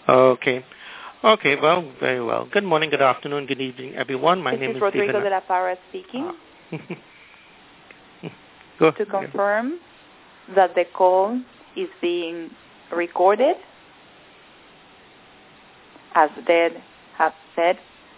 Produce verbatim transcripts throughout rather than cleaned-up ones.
Okay. Okay, well, very well. Good morning, good afternoon, good evening, everyone. My this name is is Rodrigo Stephen. de la Parra speaking. Uh, Go. To confirm that the call is being recorded, as Deb has said.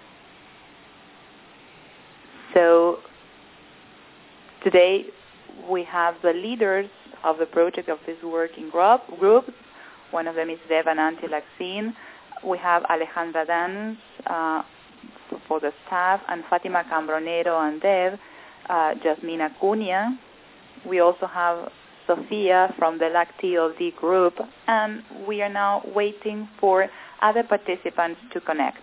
So today we have the leaders of the project of this working group. group. One of them is Deb and Antti Laxin. We have Alejandra Dans uh, for the staff, and Fatima Cambronero and Deb, uh, Jasmine Acuña. We also have Sofia from the L A C T L D group, and we are now waiting for other participants to connect.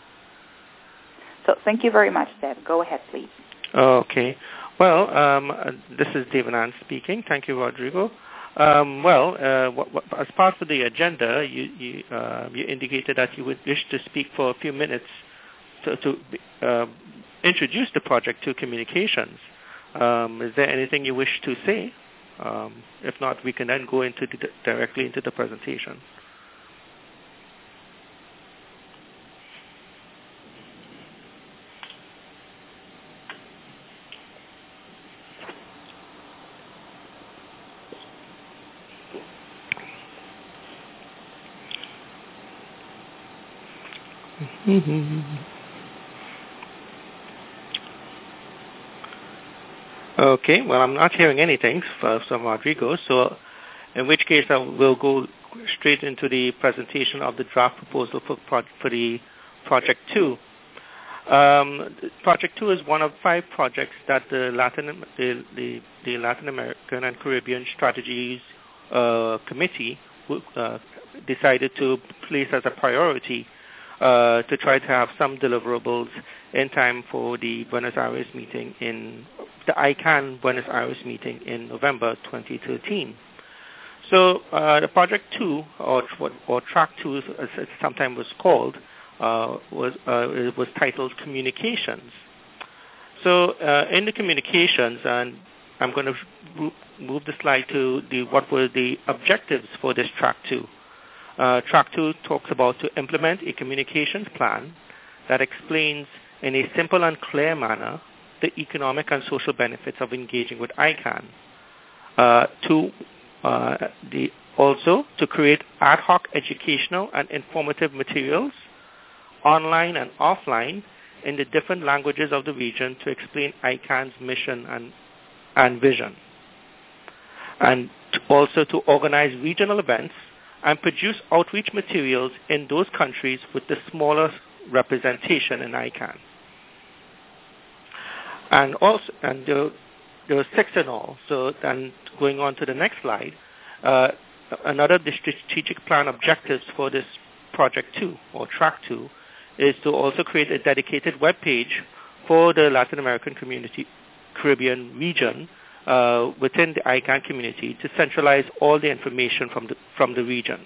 So thank you very much, Deb. Go ahead, please. Okay. Well, um, uh, this is David Ann speaking. Thank you, Rodrigo. Um, well, uh, what, what, as part of the agenda, you, you, uh, you indicated that you would wish to speak for a few minutes to, to uh, introduce the project to communications. Um, is there anything you wish to say? Um, if not, we can then go into the, directly into the presentation. Okay, well, I'm not hearing anything from Rodrigo, so in which case I will go straight into the presentation of the draft proposal for, pro for the Project two. Um, Project two is one of five projects that the Latin, the, the, the Latin American and Caribbean Strategies uh, Committee uh, decided to place as a priority uh, to try to have some deliverables in time for the Buenos Aires meeting in the I CANN Buenos Aires meeting in November twenty thirteen. So uh, the Project two, or, or Track two as it sometimes was called, uh, was, uh, it was titled Communications. So uh, in the communications, and I'm going to move the slide to the, what were the objectives for this Track two. Uh, Track two talks about to implement a communications plan that explains in a simple and clear manner the economic and social benefits of engaging with I CANN. Uh, to uh, the, also to create ad hoc educational and informative materials, online and offline, in the different languages of the region to explain I CANN's mission and, and vision. And to also to organize regional events and produce outreach materials in those countries with the smallest representation in I CANN. And also, and there, there were six in all. So then going on to the next slide, uh, another of the strategic plan objectives for this Project two, or Track two, is to also create a dedicated web page for the Latin American community, Caribbean region uh, within the I CANN community to centralize all the information from the, from the region.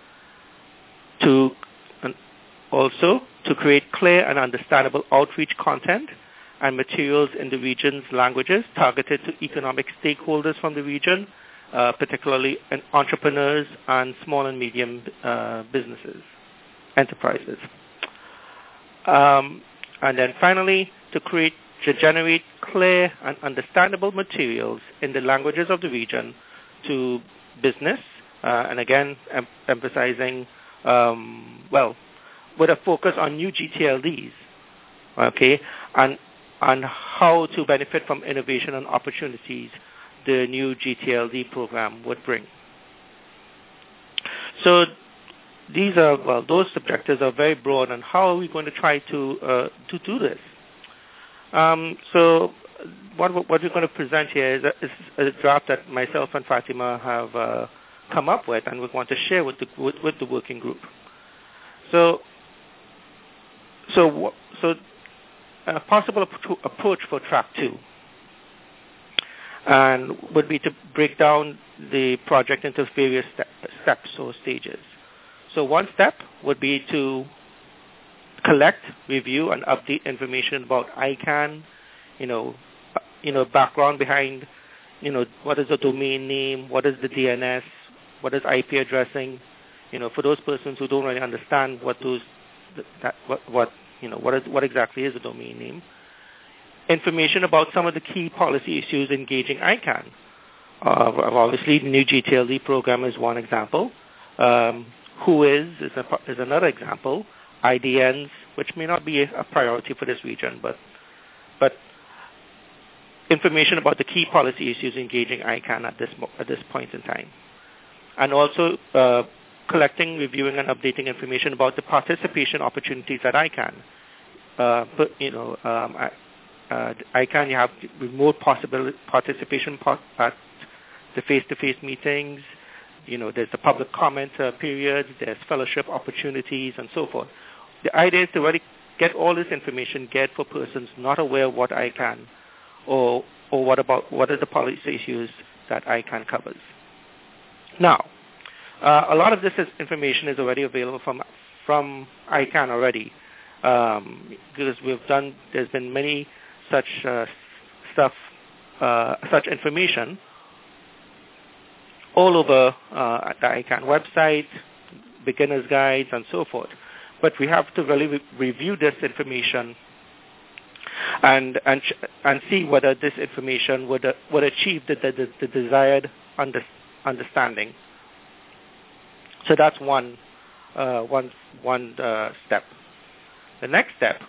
To and also to create clear and understandable outreach content and materials in the region's languages targeted to economic stakeholders from the region, uh, particularly in entrepreneurs and small and medium uh, businesses, enterprises. Um, and then finally, to create, to generate clear and understandable materials in the languages of the region to business, uh, and again, em emphasizing, um, well, with a focus on new G T L Ds, okay, and and how to benefit from innovation and opportunities the new G T L D program would bring. So these are, well, those objectives are very broad, and how are we going to try to, uh, to do this? Um, so what, what we're going to present here is a, is a draft that myself and Fatima have uh, come up with, and we want to share with the, with, with the working group. So, so, so a possible approach for Track two and would be to break down the project into various step, steps or stages. So one step would be to collect, review, and update information about I CANN, you know, you know, background behind, you know, what is the domain name, what is the D N S, what is I P addressing, you know, for those persons who don't really understand what those, that, what, what, you know, what is, what exactly is a domain name, information about some of the key policy issues engaging I CANN. Uh, obviously, the new G T L D program is one example. Um, who is is, a, is another example. I D Ns, which may not be a priority for this region, but but information about the key policy issues engaging I CANN at this at this point in time, and also uh, collecting, reviewing, and updating information about the participation opportunities at I CANN. Uh, but you know, um, I, uh, I CANN, you have remote possible participation at the face-to-face meetings. You know, there's the public comment uh, periods, there's fellowship opportunities, and so forth. The idea is to really get all this information, get for persons not aware of what I CANN or or what about what are the policy issues that I CANN covers. Now, uh, a lot of this is information is already available from from I CANN already, um, because we've done. There's been many such uh, stuff, uh, such information all over uh, the I CANN website, beginner's guides, and so forth. But we have to really re- review this information and and and see whether this information would uh, would achieve the, the, the desired under, understanding. So that's one uh, one one uh, step. The next step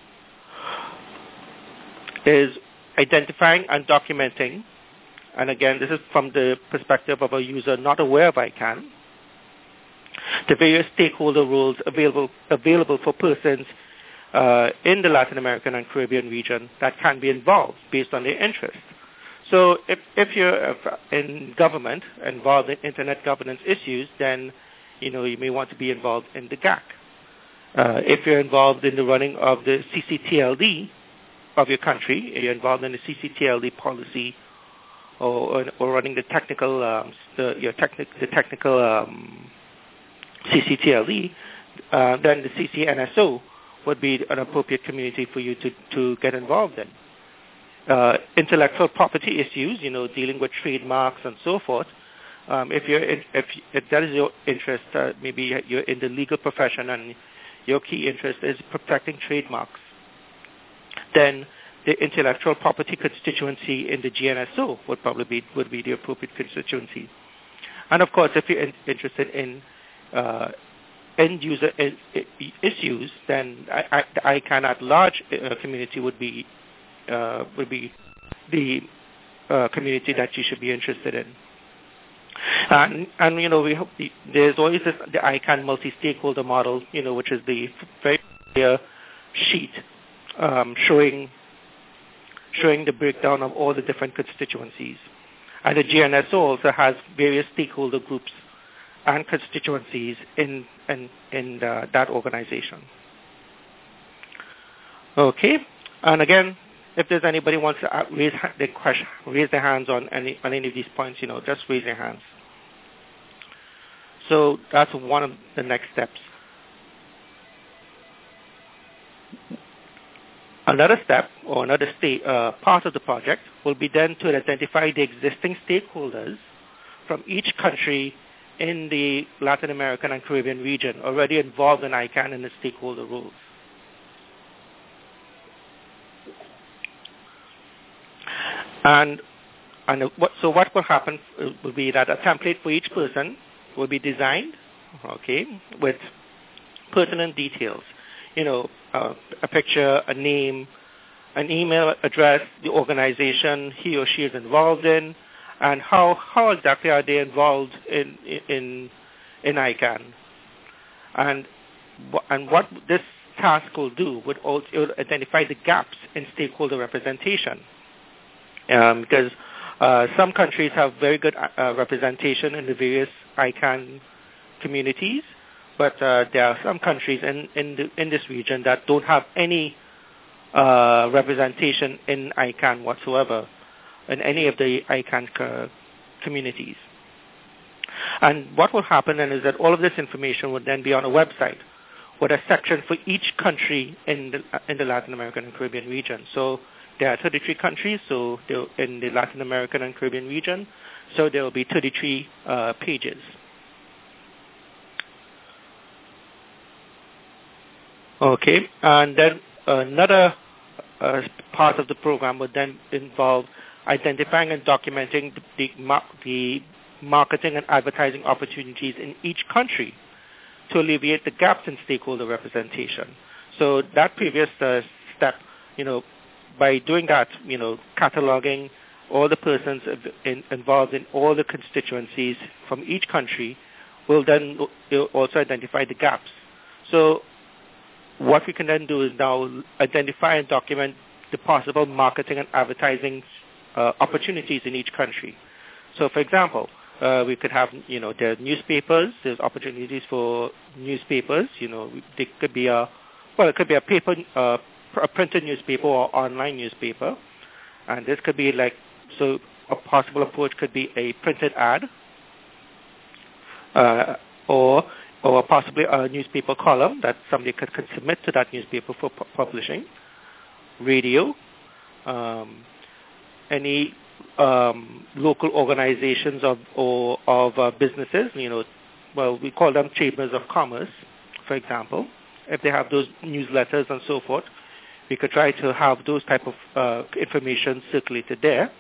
is identifying and documenting. And again, this is from the perspective of a user not aware of I CANN, the various stakeholder roles available available for persons uh, in the Latin American and Caribbean region that can be involved based on their interest. So if, if you're in government, involved in internet governance issues, then you know you may want to be involved in the G A C. Uh, if you're involved in the running of the C C T L D of your country, if you're involved in the C C T L D policy, or, or running the technical, um, the, your technic, the technical um, C C T L D, uh, then the C C N S O would be an appropriate community for you to, to get involved in. Uh, intellectual property issues, you know, dealing with trademarks and so forth. Um, if you're in, if, if that is your interest, uh, maybe you're in the legal profession and your key interest is protecting trademarks, then the intellectual property constituency in the G N S O would probably be would be the appropriate constituency. And of course, if you're in, interested in uh, end user in, in issues, then I, I, the I CANN at large uh, community would be uh, would be the uh, community that you should be interested in. And, and you know, we hope the, there's always this, the I CANN multi-stakeholder model, you know, which is the very clear sheet um, showing. showing the breakdown of all the different constituencies. And the G N S O also has various stakeholder groups and constituencies in in, in uh, that organization. Okay, and again, if there's anybody who wants to raise their question, raise their hands on any on any of these points, you know, just raise your hands. So that's one of the next steps. Another step or another state, uh, part of the project will be then to identify the existing stakeholders from each country in the Latin American and Caribbean region already involved in I CANN and the stakeholder roles. And, and what, so what will happen will be that a template for each person will be designed, okay, with pertinent details. You know, uh, a picture, a name, an email address, the organization he or she is involved in, and how, how exactly are they involved in in in I CANN. And and what this task will do would also it will identify the gaps in stakeholder representation, um, because uh, some countries have very good uh, representation in the various I CANN communities. But uh, there are some countries in in, the, in this region that don't have any uh, representation in I CANN whatsoever, in any of the I CANN co- communities. And what will happen then is that all of this information would then be on a website with a section for each country in the, in the Latin American and Caribbean region. So there are thirty-three countries so in the Latin American and Caribbean region, so there will be thirty-three uh, pages. Okay, and then another uh, part of the program would then involve identifying and documenting the, the, the marketing and advertising opportunities in each country to alleviate the gaps in stakeholder representation. So that previous uh, step, you know, by doing that, you know, cataloging all the persons in, involved in all the constituencies from each country will then also identify the gaps. So what we can then do is now identify and document the possible marketing and advertising uh, opportunities in each country. So, for example, uh, we could have, you know, there are newspapers. There's opportunities for newspapers. You know, there could be a, well, it could be a paper, uh, a printed newspaper or online newspaper, and this could be like, so a possible approach could be a printed ad, uh, or or possibly a newspaper column that somebody could, could submit to that newspaper for pu- publishing, radio, um, any um, local organizations of or of uh, businesses, you know, well, we call them chambers of commerce, for example. If they have those newsletters and so forth, we could try to have those type of uh, information circulated there.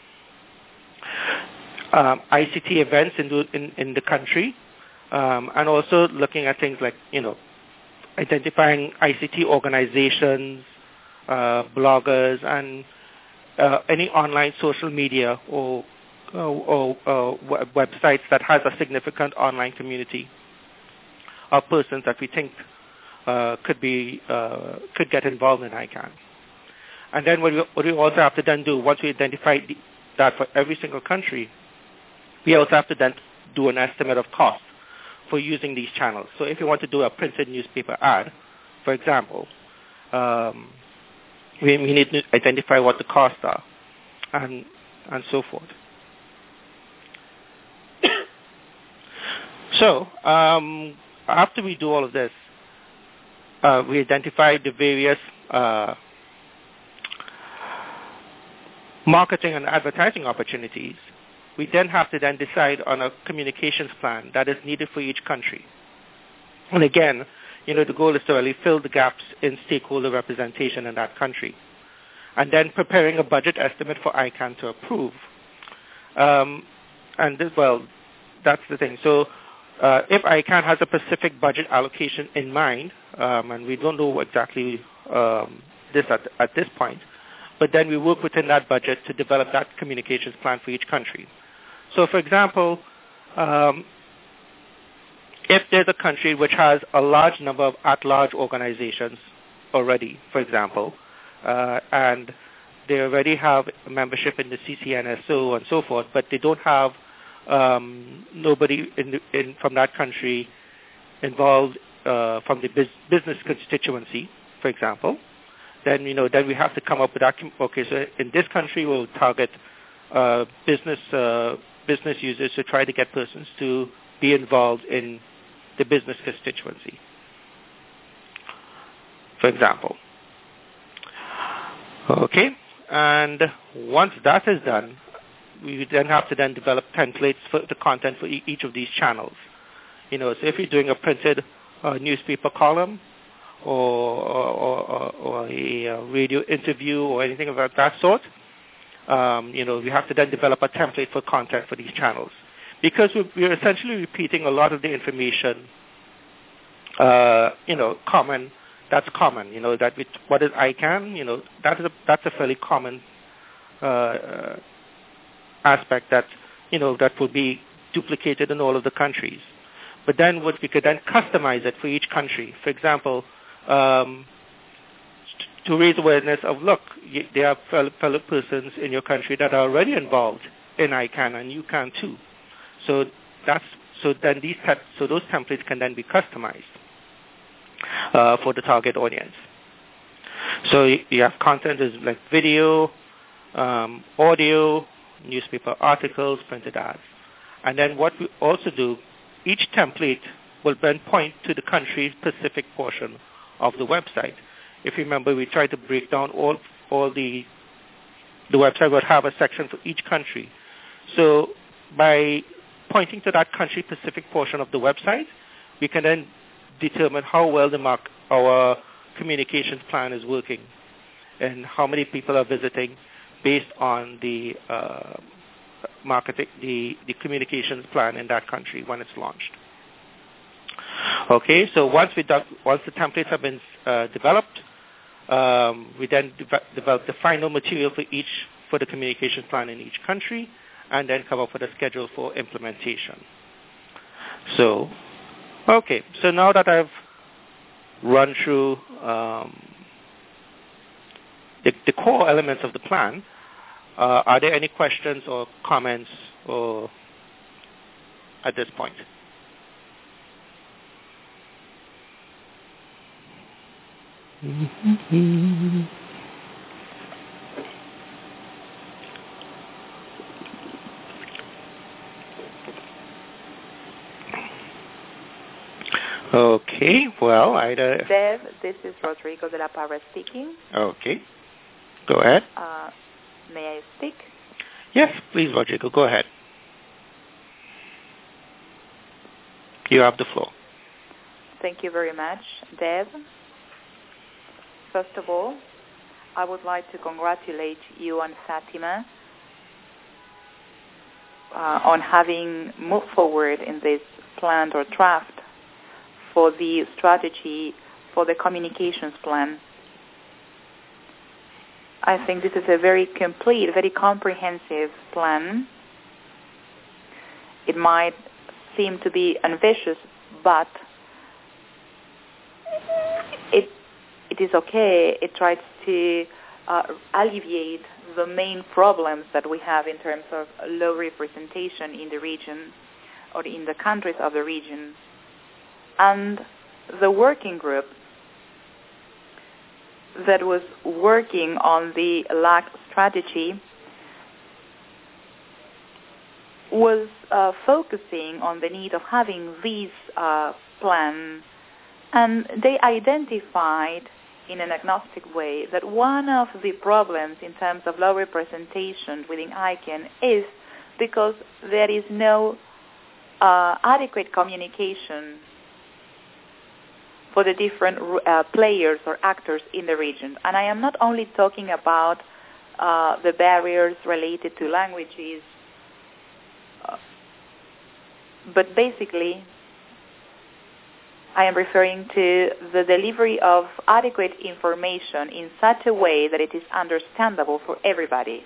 Um, I C T events in the, in, in the country, um, and also looking at things like, you know, identifying I C T organizations, uh, bloggers, and uh, any online social media or, uh, or uh, web- websites that has a significant online community of persons that we think uh, could be uh, could get involved in I CANN. And then what we, what we also have to then do, once we identify the, that for every single country, we also have to then do an estimate of cost for using these channels. So if you want to do a printed newspaper ad, for example, um, we, we need to identify what the costs are and and so forth. So um, after we do all of this, uh, we identify the various uh, marketing and advertising opportunities. We then have to then decide on a communications plan that is needed for each country. And again, you know, the goal is to really fill the gaps in stakeholder representation in that country. And then preparing a budget estimate for I CANN to approve. Um, and this, well, that's the thing. So uh, if I CANN has a specific budget allocation in mind, um, and we don't know exactly um, this at, at this point, but then we work within that budget to develop that communications plan for each country. So, for example, um, if there's a country which has a large number of at-large organizations already, for example, uh, and they already have membership in the C C N S O and so forth, but they don't have um, nobody in, the, in from that country involved uh, from the biz- business constituency, for example, then, you know, then we have to come up with that. Okay, so in this country, we'll target uh, business uh, business users to try to get persons to be involved in the business constituency, for example. Okay, and once that is done, we then have to then develop templates for the content for e- each of these channels. You know, so if you're doing a printed uh, newspaper column, Or, or, or a, a radio interview or anything of that sort, um, you know, we have to then develop a template for content for these channels. Because we're, we're essentially repeating a lot of the information, uh, you know, common, that's common, you know, that we, what is I CANN, you know, that is a, that's a fairly common uh, aspect that, you know, that will be duplicated in all of the countries. But then what we could then customize it for each country. For example, Um, to raise awareness of, look, y- there are fellow, fellow persons in your country that are already involved in I CANN, and you can too. So that's so then these te- so those templates can then be customized uh, for the target audience. So you, you have content is like video, um, audio, newspaper articles, printed ads, and then what we also do, each template will then point to the country-specific portion of the website. If you remember, we tried to break down all all the the website would have a section for each country. So by pointing to that country-specific portion of the website, we can then determine how well the mark, our communications plan is working and how many people are visiting based on the uh, marketing, the, the communications plan in that country when it's launched. Okay, so once we do, once the templates have been uh, developed, um, we then de- develop the final material for each for the communications plan in each country, and then come up with a schedule for implementation. So, okay, so now that I've run through um, the, the core elements of the plan, uh, are there any questions or comments or at this point? Mm-hmm. Okay, well, either... Dev, this is Rodrigo de la Parra speaking. Okay, go ahead. Uh, may I speak? Yes, please, Rodrigo, go ahead. You have the floor. Thank you very much, Dev. First of all, I would like to congratulate you and Fatima uh, on having moved forward in this plan or draft for the strategy for the communications plan. I think this is a very complete, very comprehensive plan. It might seem to be ambitious, but it it is okay. It tries to uh, alleviate the main problems that we have in terms of low representation in the region or in the countries of the region. And the working group that was working on the L A C strategy was uh, focusing on the need of having these uh, plans, and they identified in an agnostic way that one of the problems in terms of low representation within I C A N is because there is no uh, adequate communication for the different uh, players or actors in the region. And I am not only talking about uh, the barriers related to languages, uh, but basically I am referring to the delivery of adequate information in such a way that it is understandable for everybody.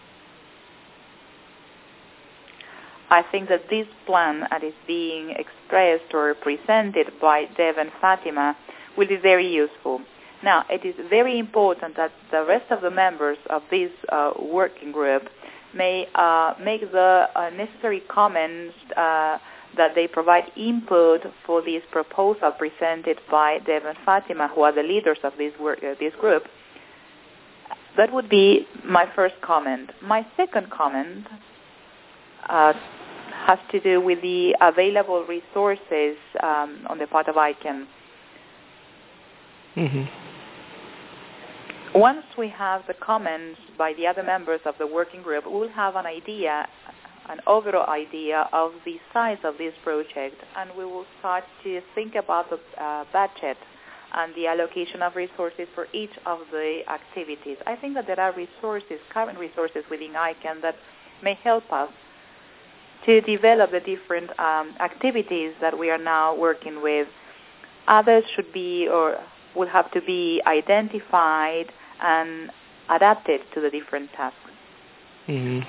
I think that this plan that is being expressed or presented by Dev and Fatima will be very useful. Now, it is very important that the rest of the members of this uh, working group may uh, make the uh, necessary comments uh, that they provide input for this proposal presented by Dev and Fatima, who are the leaders of this, work, uh, this group. That would be my first comment. My second comment uh, has to do with the available resources um, on the part of I C A N. Mm-hmm. Once we have the comments by the other members of the working group, we will have an idea, an overall idea of the size of this project, and we will start to think about the uh, budget and the allocation of resources for each of the activities. I think that there are resources, current resources within I C A N that may help us to develop the different um, activities that we are now working with. Others should be or will have to be identified and adapted to the different tasks. Mm-hmm.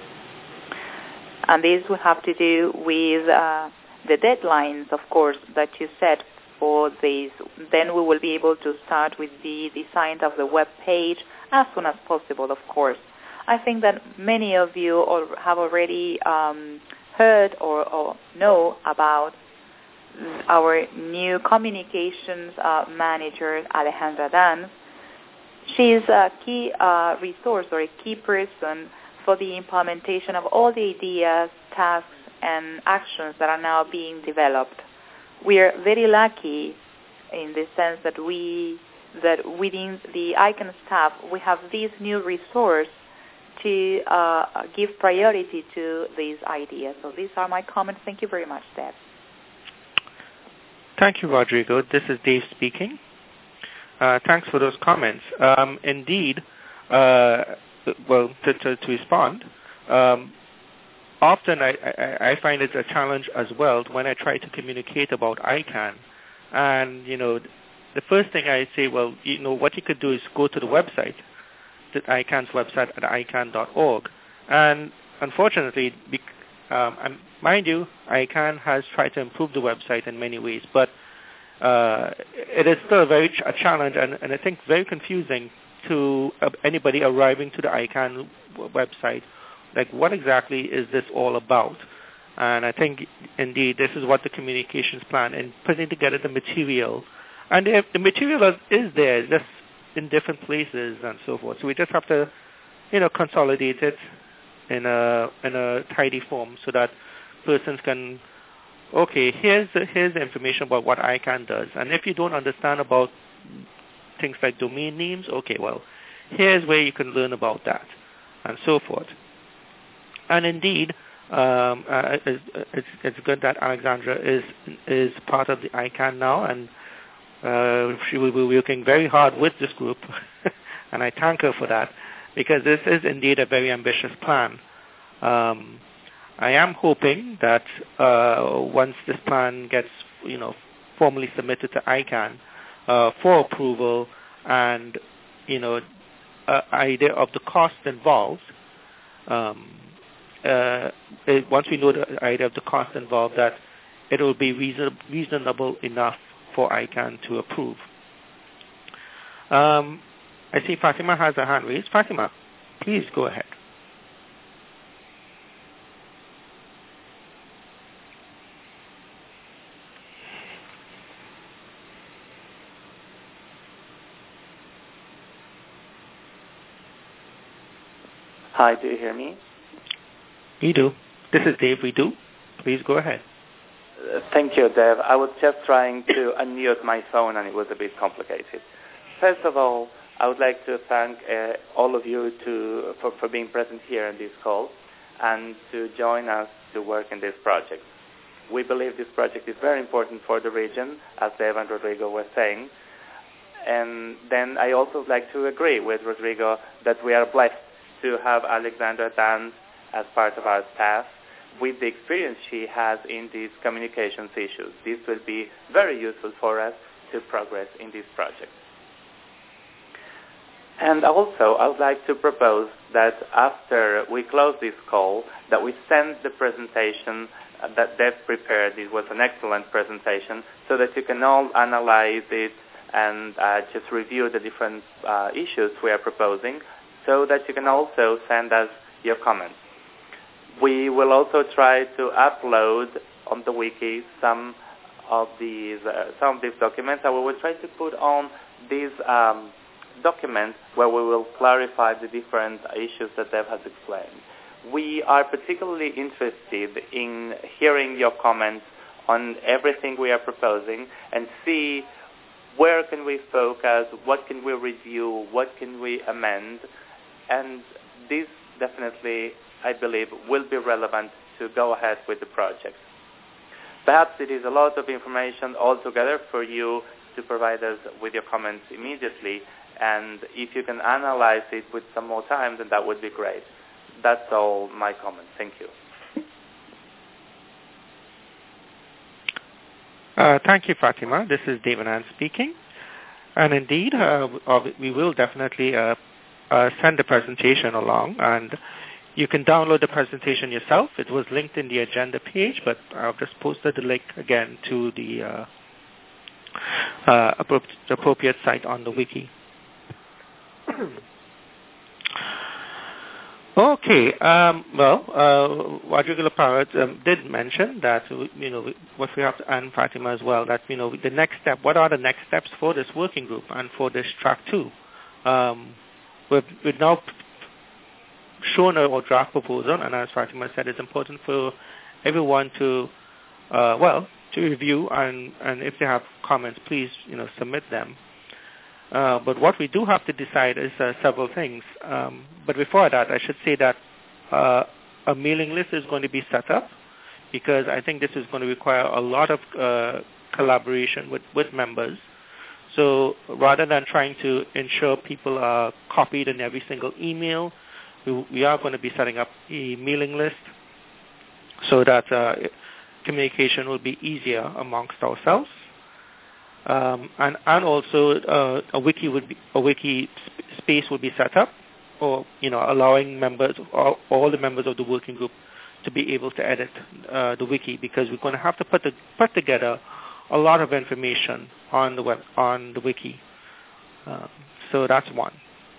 And this will have to do with uh, the deadlines, of course, that you set for these. Then we will be able to start with the design of the web page as soon as possible, of course. I think that many of you have already um, heard or, or know about our new communications uh, manager, Alejandra Danz. She is a key uh, resource or a key person for the implementation of all the ideas, tasks, and actions that are now being developed. We are very lucky in the sense that we that within the I C A N staff we have this new resource to uh, give priority to these ideas. So these are my comments. Thank you very much, Deb. Thank you, Rodrigo. This is Dave speaking. Uh, thanks for those comments. Um, indeed, uh, well, to, to, to respond, um, often I, I, I find it a challenge as well when I try to communicate about I CANN. And, you know, the first thing I say, well, you know, what you could do is go to the website, the I CANN's website at I CANN dot org. And unfortunately, um, and mind you, I CANN has tried to improve the website in many ways, but uh, it is still a very ch- a challenge and, and I think very confusing to uh, anybody arriving to the I CANN w- website. Like, what exactly is this all about? And I think, indeed, this is what the communications plan and putting together the material. And the, the material is, is there, just in different places and so forth. So we just have to, you know, consolidate it in a in a tidy form so that persons can, okay, here's the, here's the information about what I CANN does. And if you don't understand about things like domain names, okay, well, here's where you can learn about that, and so forth. And indeed, um, uh, it's, it's, it's good that Alexandra is is part of the I CANN now, and uh, she will be working very hard with this group, and I thank her for that, because this is indeed a very ambitious plan. Um, I am hoping that uh, once this plan gets, you know, formally submitted to I CANN uh, for approval, and, you know, uh, idea of the cost involved, um, uh, it, once we know the idea of the cost involved, that it will be reason, reasonable enough for I CANN to approve. Um, I see Fatima has a hand raised. Fatima, please go ahead. Hi, do you hear me? We do. This is Dave, we do. Please go ahead. Uh, thank you, Dave. I was just trying to unmute my phone and it was a bit complicated. First of all, I would like to thank uh, all of you to, for, for being present here in this call and to join us to work in this project. We believe this project is very important for the region, as Dave and Rodrigo were saying. And then I also would like to agree with Rodrigo that we are blessed to have Alexandra Dans as part of our staff with the experience she has in these communications issues. This will be very useful for us to progress in this project. And also, I would like to propose that after we close this call, that we send the presentation that Deb prepared. It was an excellent presentation, so that you can all analyze it and uh, just review the different uh, issues we are proposing, so that you can also send us your comments. We will also try to upload on the wiki some of these uh, some of these documents, and we will try to put on these um, documents where we will clarify the different issues that Deb has explained. We are particularly interested in hearing your comments on everything we are proposing and see where can we focus, what can we review, what can we amend, and this definitely, I believe, will be relevant to go ahead with the project. Perhaps it is a lot of information altogether for you to provide us with your comments immediately, and if you can analyze it with some more time, then that would be great. That's all my comments. Thank you. Uh, thank you, Fatima. This is David Ann speaking. And indeed, uh, we will definitely uh, uh, send the presentation along, and you can download the presentation yourself. It was linked in the agenda page, but I've just posted the link again to the uh, uh, appro- appropriate site on the wiki. Okay. Um, well, uh, Rodrigo Laparra um, did mention that, you know, what we have to, and Fatima as well, that, you know, the next step, what are the next steps for this working group and for this track two? Um, we've, we've now shown our draft proposal, and as Fatima said, it's important for everyone to, uh, well, to review, and, and if they have comments, please, you know, submit them. Uh, but what we do have to decide is uh, several things. Um, but before that, I should say that uh, a mailing list is going to be set up, because I think this is going to require a lot of uh, collaboration with, with members. So rather than trying to ensure people are copied in every single email, we, we are going to be setting up a mailing list so that uh, communication will be easier amongst ourselves. Um, and, and also uh, a wiki would be, a wiki sp- space would be set up, or you know, allowing members, all, all the members of the working group, to be able to edit uh, the wiki, because we're going to have to put the, put together a lot of information on the web on the wiki. Um, so that's one.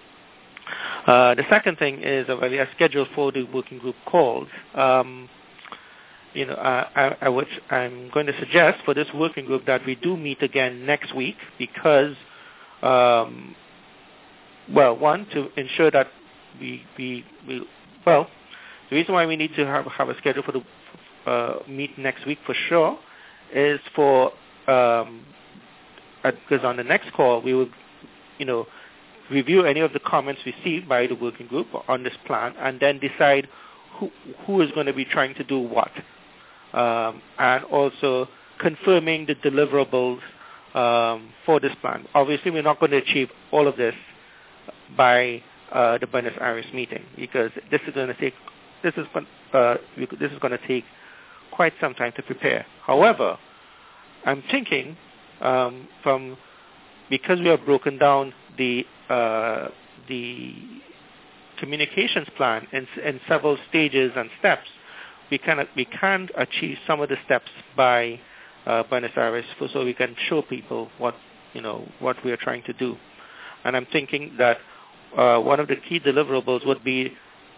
Uh, the second thing is uh, we are scheduled for the working group calls. Um, You know, uh, I, I would, I'm going to suggest for this working group that we do meet again next week because, um, well, one, to ensure that we, we, we, well, the reason why we need to have, have a schedule for the uh, meet next week for sure is for, um, because on the next call we will, you know, review any of the comments received by the working group on this plan and then decide who, who is going to be trying to do what. Um, and also confirming the deliverables um, for this plan. Obviously, we're not going to achieve all of this by uh, the Buenos Aires meeting because this is going to take this is uh, this is going to take quite some time to prepare. However, I'm thinking um, from because we have broken down the uh, the communications plan in, in several stages and steps. We can we can achieve some of the steps by uh, Buenos Aires, for, so we can show people what you know what we are trying to do. And I'm thinking that uh, one of the key deliverables would be,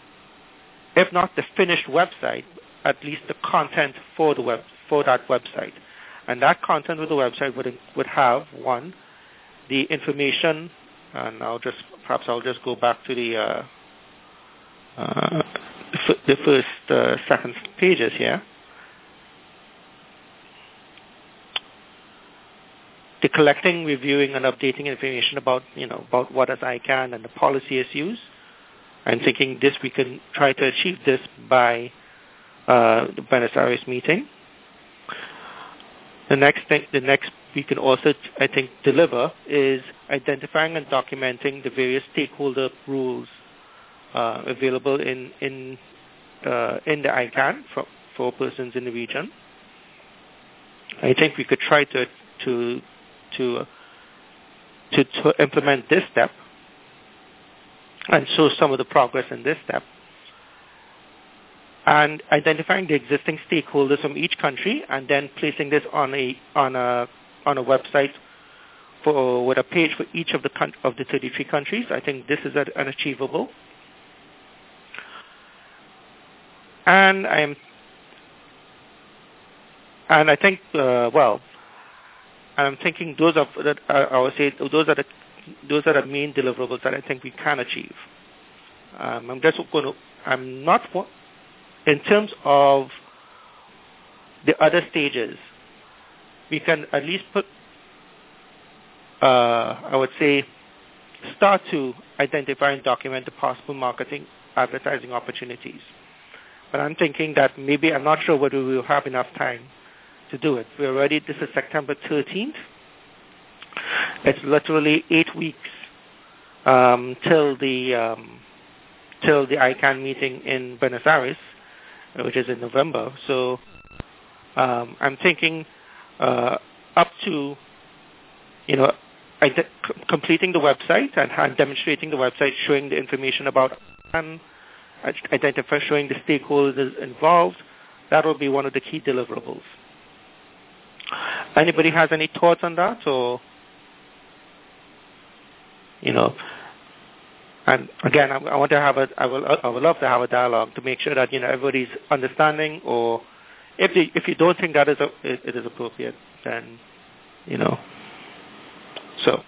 if not the finished website, at least the content for the web for that website. And that content with the website would would have one, the information, and I'll just perhaps I'll just go back to the. Uh, uh, the first, uh, second pages here. The collecting, reviewing, and updating information about, you know, about what is I CANN and the policy issues. I'm thinking this we can try to achieve this by uh, the Buenos Aires meeting. The next thing, the next we can also, I think, deliver is identifying and documenting the various stakeholder rules Uh, available in in uh, in the I CANN for, for persons in the region. I think we could try to to to to, to implement this step and show some of the progress in this step. And identifying the existing stakeholders from each country, and then placing this on a on a on a website for with a page for each of the of the thirty-three countries. I think this is an achievable. And I'm, and I think, uh, well, I'm thinking those are that uh, I would say those are the those are the main deliverables that I think we can achieve. Um, I'm just going to, I'm not in terms of the other stages. We can at least put, uh, I would say, start to identify and document the possible marketing advertising opportunities. But I'm thinking that maybe, I'm not sure whether we will have enough time to do it. We're already, this is September thirteenth. It's literally eight weeks um, till the um, till the I CANN meeting in Buenos Aires, which is in November. So um, I'm thinking uh, up to, you know, ide- completing the website and, and demonstrating the website, showing the information about I CANN, identify showing the stakeholders involved. That will be one of the key deliverables. Anybody has any thoughts on that, or you know? And again, I, I want to have a. I will. I would love to have a dialogue to make sure that you know everybody's understanding. Or if they, if you don't think that is a, it, it is appropriate, then you know. So.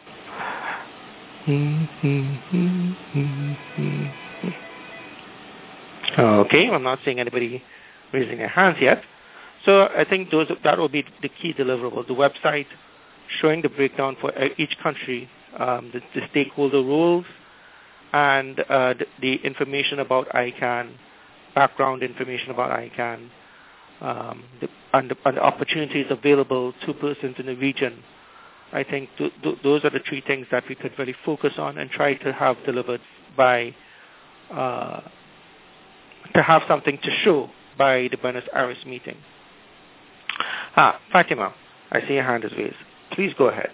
Okay, I'm not seeing anybody raising their hands yet. So I think those that will be the key deliverables. The website showing the breakdown for each country, um, the, the stakeholder rules, and uh, the, the information about I CANN, background information about I CANN, um, the, and, the, and the opportunities available to persons in the region I think th- th- those are the three things that we could really focus on and try to have delivered by, uh, to have something to show by the Buenos Aires meeting. Ah, Fatima, I see your hand is raised. Please go ahead.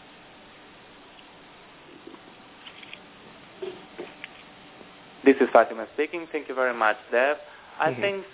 This is Fatima speaking. Thank you very much, Deb. I mm-hmm. think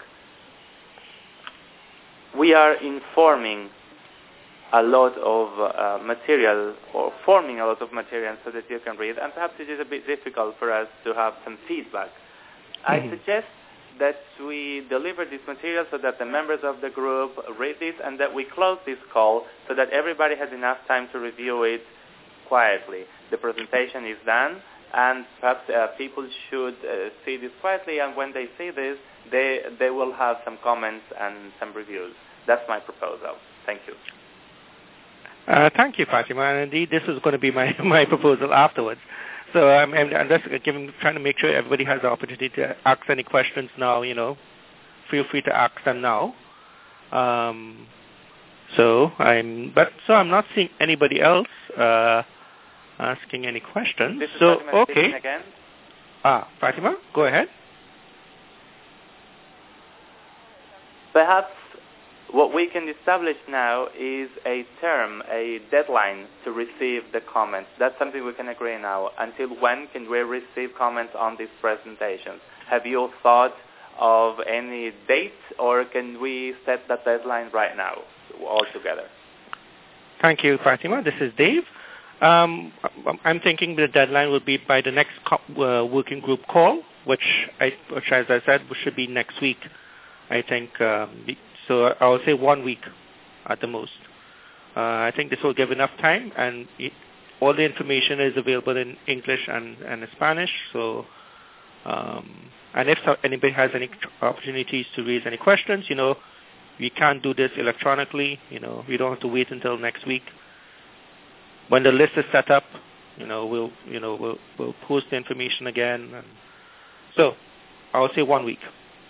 we are informing a lot of uh, material, or forming a lot of material so that you can read, and perhaps it is a bit difficult for us to have some feedback. Mm-hmm. I suggest that we deliver this material so that the members of the group read this, and that we close this call so that everybody has enough time to review it quietly. The presentation is done, and perhaps uh, people should uh, see this quietly, and when they see this, they they will have some comments and some reviews. That's my proposal. Thank you. Uh, thank you, Fatima. And indeed, this is going to be my, my proposal afterwards. So I'm, I'm just giving, trying to make sure everybody has the opportunity to ask any questions now. You know, feel free to ask them now. Um, so I'm, but so I'm not seeing anybody else uh, asking any questions. This is so Fatima okay. Again. Ah, Fatima, go ahead. Perhaps what we can establish now is a term, a deadline to receive the comments. That's something we can agree now. Until when can we receive comments on these presentations? Have you thought of any date, or can we set that deadline right now altogether? Thank you, Fatima. This is Dave. Um, I'm thinking the deadline will be by the next co- uh, working group call, which, I, which, as I said, should be next week. I think, um, so I'll say one week at the most. Uh, I think this will give enough time, and it, all the information is available in English and, and Spanish. So, um, and if so, anybody has any opportunities to raise any questions, you know, we can do this electronically. You know, we don't have to wait until next week. When the list is set up, you know, we'll, you know, we'll, we'll post the information again. And so, I'll say one week.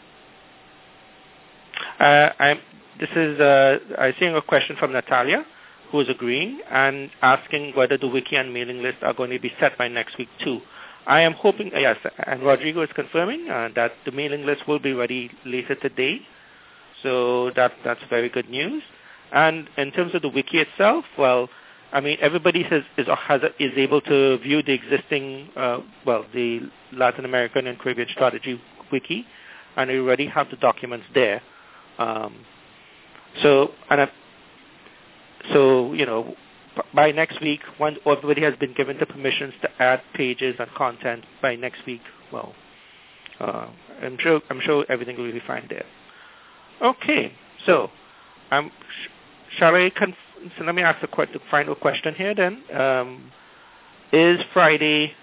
Uh, I'm, this is, uh, I'm seeing a question from Natalia, who is agreeing and asking whether the wiki and mailing list are going to be set by next week too. I am hoping, uh, yes, and Rodrigo is confirming uh, that the mailing list will be ready later today. So that that's very good news. And in terms of the wiki itself, well, I mean, everybody has is, has, is able to view the existing, uh, well, the Latin American and Caribbean Strategy wiki, and we already have the documents there. Um, so, and I, so you know, by next week, once everybody has been given the permissions to add pages and content by next week, well, uh, I'm sure I'm sure everything will be fine there. Okay, so, um, sh- shall I? Conf- so let me ask the, qu- the final question here. Then, um, is Friday,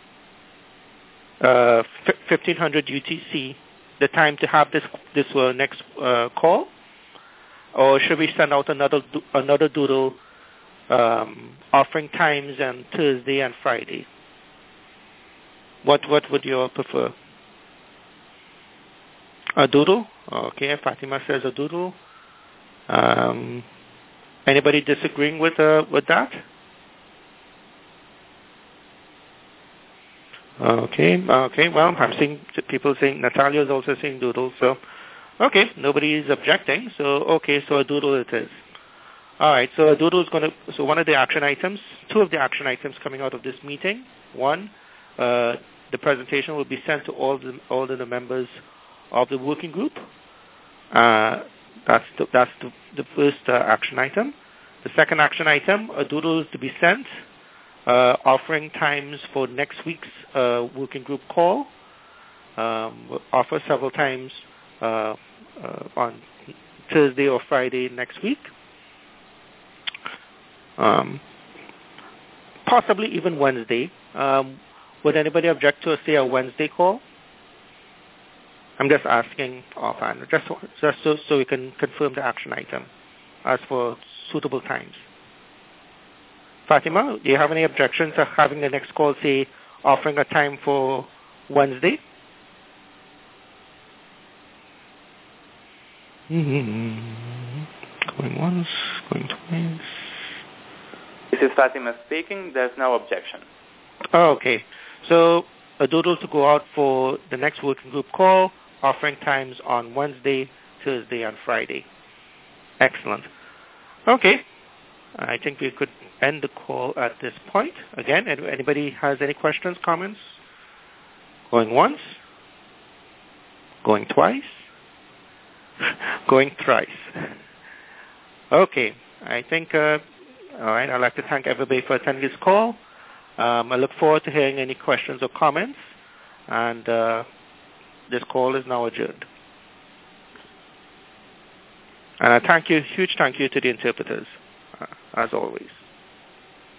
uh, f- fifteen hundred U T C the time to have this this uh, next uh, call, or should we send out another do- another doodle um, offering times on Thursday and Friday? What what would you all prefer? A doodle? Okay, Fatima says a doodle. Um, anybody disagreeing with uh, with that? Okay, okay, well, I'm seeing people saying, Natalia is also saying doodle, so, okay, nobody is objecting, so, okay, so a doodle it is. All right, so a doodle is going to, so one of the action items, two of the action items coming out of this meeting, one, uh, the presentation will be sent to all the, all the members of the working group. Uh, that's the, that's the, the first uh, action item. The second action item, a doodle is to be sent, Uh, offering times for next week's uh, working group call. Um, we'll offer several times uh, uh, on Thursday or Friday next week. Um, possibly even Wednesday. Um, would anybody object to, say, a Wednesday call? I'm just asking offhand, just, just so, so we can confirm the action item as for suitable times. Fatima, do you have any objections to having the next call, say, offering a time for Wednesday? Mm-hmm. Going once, going twice. This is Fatima speaking. There's no objection. Oh, okay. So a doodle to go out for the next working group call, offering times on Wednesday, Thursday, and Friday. Excellent. Okay. I think we could end the call at this point. Again, anybody has any questions, comments? Going once? Going twice? Going thrice? Okay. I think, uh, all right, I'd like to thank everybody for attending this call. Um, I look forward to hearing any questions or comments. And uh, this call is now adjourned. And I thank you, huge thank you to the interpreters, uh, as always.